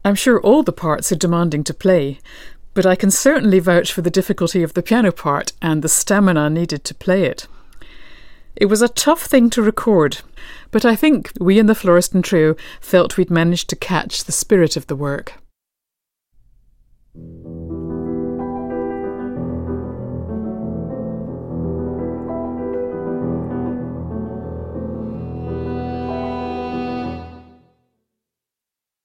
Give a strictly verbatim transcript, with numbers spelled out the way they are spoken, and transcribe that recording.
I'm sure all the parts are demanding to play, but I can certainly vouch for the difficulty of the piano part and the stamina needed to play it. It was a tough thing to record, but I think we in the Florestan Trio felt we'd managed to catch the spirit of the work.